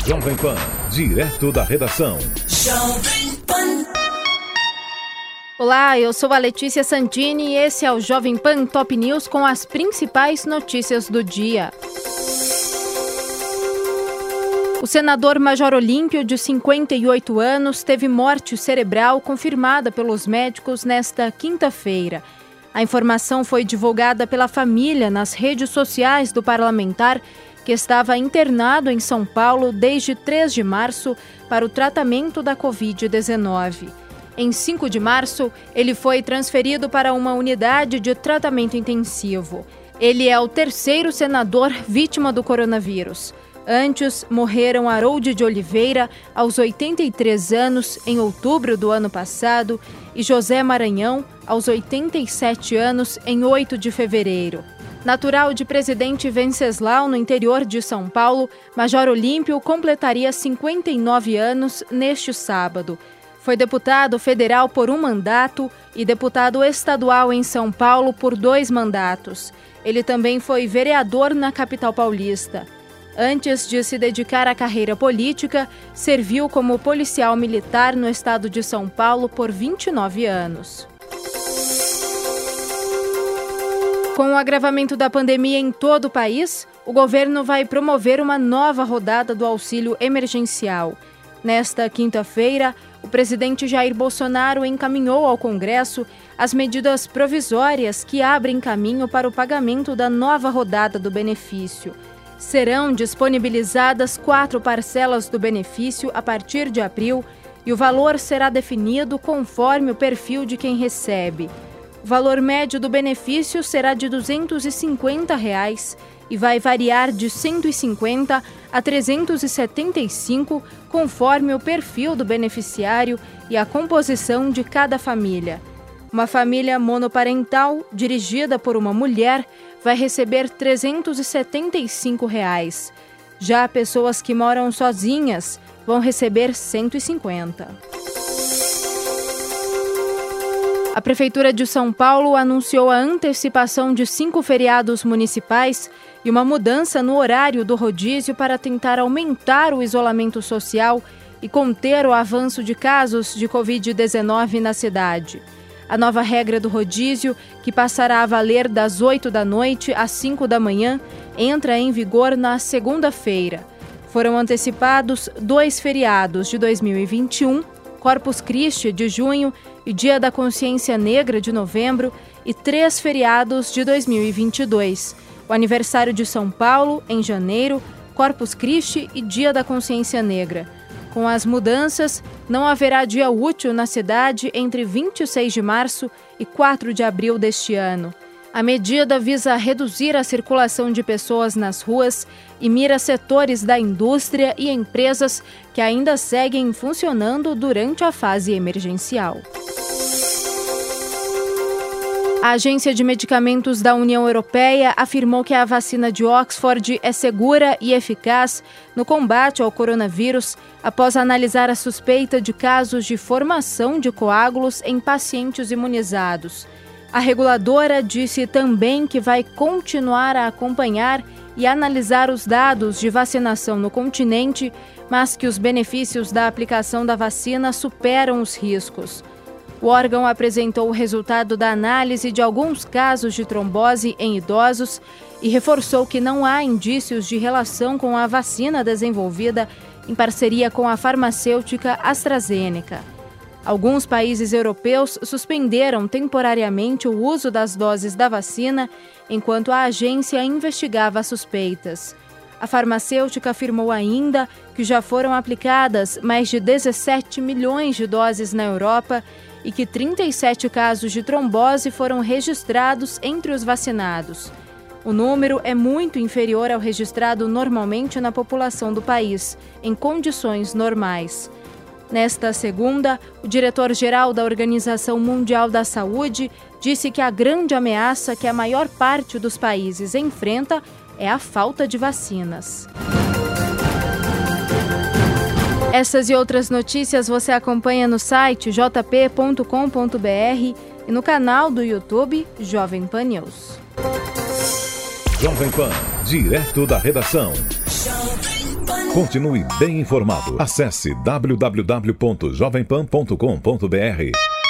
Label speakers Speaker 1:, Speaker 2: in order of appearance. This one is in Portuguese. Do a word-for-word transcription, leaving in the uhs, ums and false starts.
Speaker 1: Jovem Pan, direto da redação.
Speaker 2: Jovem Pan.
Speaker 3: Olá, eu sou a Letícia Santini e esse é o Jovem Pan Top News com as principais notícias do dia. O senador Major Olímpio, de cinquenta e oito anos, teve morte cerebral confirmada pelos médicos nesta quinta-feira. A informação foi divulgada pela família nas redes sociais do parlamentar, que estava internado em São Paulo desde três de março para o tratamento da covid dezenove. Em cinco de março, ele foi transferido para uma unidade de tratamento intensivo. Ele é o terceiro senador vítima do coronavírus. Antes, morreram Harold de Oliveira, aos oitenta e três anos, em outubro do ano passado, e José Maranhão, aos oitenta e sete anos, em oito de fevereiro. Natural de Presidente Venceslau, no interior de São Paulo, Major Olímpio completaria cinquenta e nove anos neste sábado. Foi deputado federal por um mandato e deputado estadual em São Paulo por dois mandatos. Ele também foi vereador na capital paulista. Antes de se dedicar à carreira política, serviu como policial militar no estado de São Paulo por vinte e nove anos. Com o agravamento da pandemia em todo o país, o governo vai promover uma nova rodada do auxílio emergencial. Nesta quinta-feira, o presidente Jair Bolsonaro encaminhou ao Congresso as medidas provisórias que abrem caminho para o pagamento da nova rodada do benefício. Serão disponibilizadas quatro parcelas do benefício a partir de abril e o valor será definido conforme o perfil de quem recebe. O valor médio do benefício será de duzentos e cinquenta reais e vai variar de cento e cinquenta a trezentos e setenta e cinco, conforme o perfil do beneficiário e a composição de cada família. Uma família monoparental, dirigida por uma mulher, vai receber trezentos e setenta e cinco reais. Já pessoas que moram sozinhas vão receber cento e cinquenta. A Prefeitura de São Paulo anunciou a antecipação de cinco feriados municipais e uma mudança no horário do rodízio para tentar aumentar o isolamento social e conter o avanço de casos de covid dezenove na cidade. A nova regra do rodízio, que passará a valer das oito da noite às cinco da manhã, entra em vigor na segunda-feira. Foram antecipados dois feriados de dois mil e vinte e um, Corpus Christi de junho e Dia da Consciência Negra de novembro, e três feriados de dois mil e vinte e dois, o aniversário de São Paulo, em janeiro, Corpus Christi e Dia da Consciência Negra. Com as mudanças, não haverá dia útil na cidade entre vinte e seis de março e quatro de abril deste ano. A medida visa reduzir a circulação de pessoas nas ruas e mira setores da indústria e empresas que ainda seguem funcionando durante a fase emergencial. A Agência de Medicamentos da União Europeia afirmou que a vacina de Oxford é segura e eficaz no combate ao coronavírus após analisar a suspeita de casos de formação de coágulos em pacientes imunizados. A reguladora disse também que vai continuar a acompanhar e analisar os dados de vacinação no continente, mas que os benefícios da aplicação da vacina superam os riscos. O órgão apresentou o resultado da análise de alguns casos de trombose em idosos e reforçou que não há indícios de relação com a vacina desenvolvida em parceria com a farmacêutica AstraZeneca. Alguns países europeus suspenderam temporariamente o uso das doses da vacina enquanto a agência investigava as suspeitas. A farmacêutica afirmou ainda que já foram aplicadas mais de dezessete milhões de doses na Europa e que trinta e sete casos de trombose foram registrados entre os vacinados. O número é muito inferior ao registrado normalmente na população do país, em condições normais. Nesta segunda, o diretor-geral da Organização Mundial da Saúde disse que a grande ameaça que a maior parte dos países enfrenta é a falta de vacinas. Essas e outras notícias você acompanha no site j p ponto com ponto b r e no canal do YouTube Jovem Pan News.
Speaker 1: Jovem Pan, direto da redação.
Speaker 2: Jovem Pan.
Speaker 1: Continue bem informado. Acesse w w w ponto jovem pan ponto com ponto b r.